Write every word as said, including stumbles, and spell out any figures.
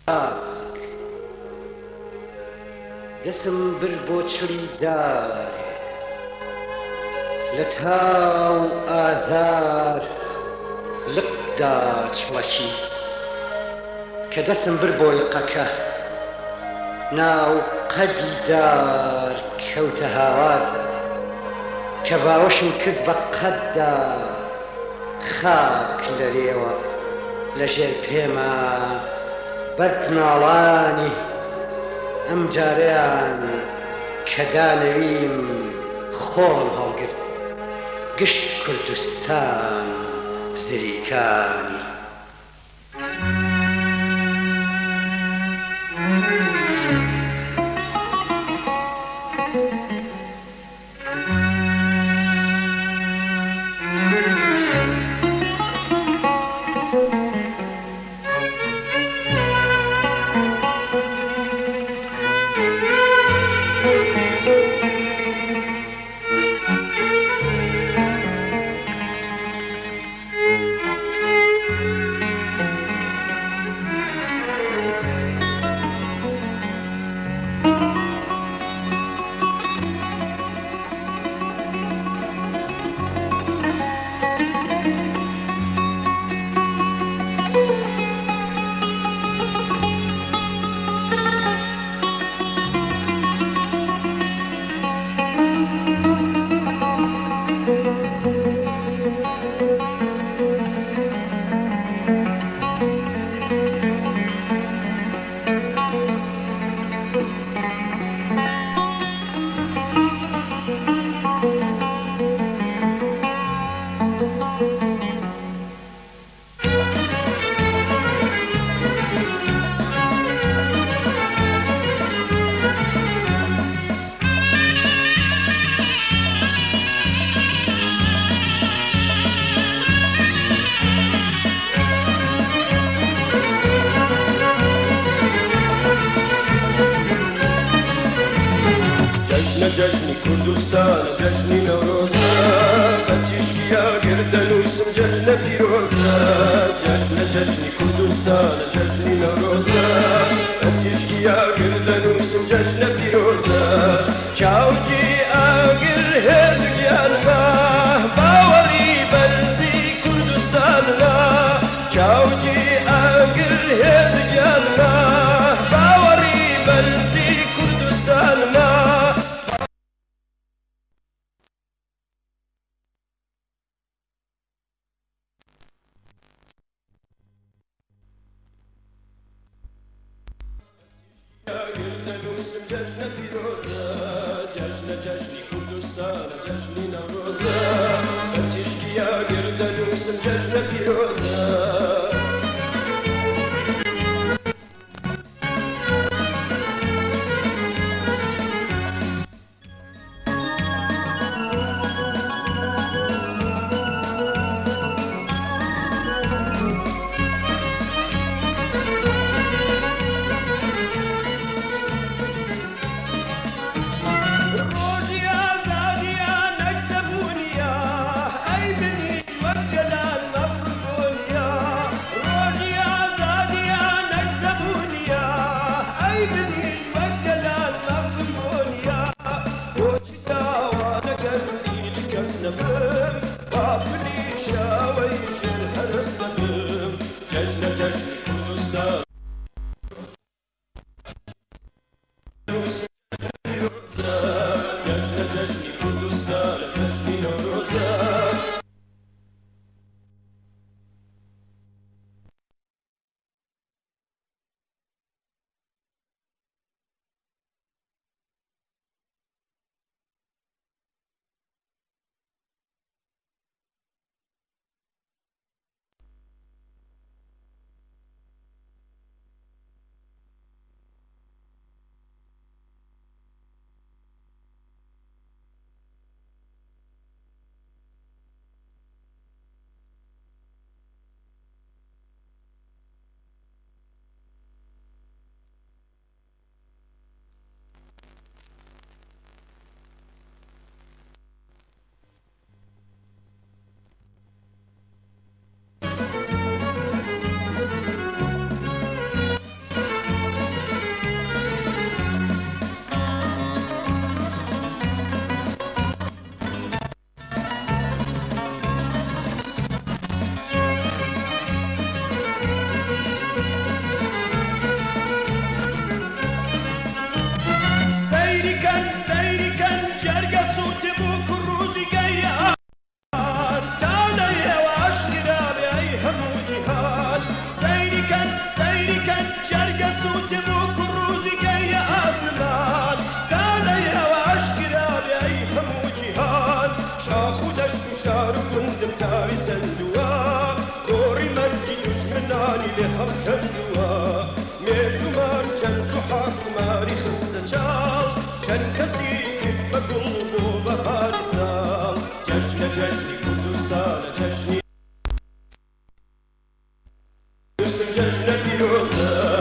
دەسم بر بۆ چڵی دارێ لە تاو ئازار لقدا چڵەکی کە دەسم بر بۆ لقەکە ناو قەدی دار کەوتە هاوار کە باوەشم کرد بە قەددا خاک لەرێوە لەژێر پێمە بەرد ناڵانی ئەم جارەیان کە دانەویم خۆم هەڵگرت گشت کوردستان زریکانی جشنی کردستان جشنی نوروزا بچشیا گردنوسم جشن پیروزا جشن جشنی کردستان جشنی نوروزا بچشیا گردنوسم جشن پیروزا چاوجی آگر هزگیان ما باوری برزی کردستان ما چاوجی آگر هزگیان ما باوری برزی کردستان ما جشن پیروزا جشن جشنی کردستان جشنی نوروزا بچشکیا گردنوسم جشن پیروزا روزی آزادیا نکسبونیا من تاوی سندووە گۆڕی مەرگی دوژمنانی لێ هەڵکردووە مێژومان چەند زوحاق ماری خستە چاڵ چەند کەسی کرد بە گوڵ بۆ بەهاری ساڵ جەژنە جەژنی کوردستانە جەژنی جەژنە پیرۆزە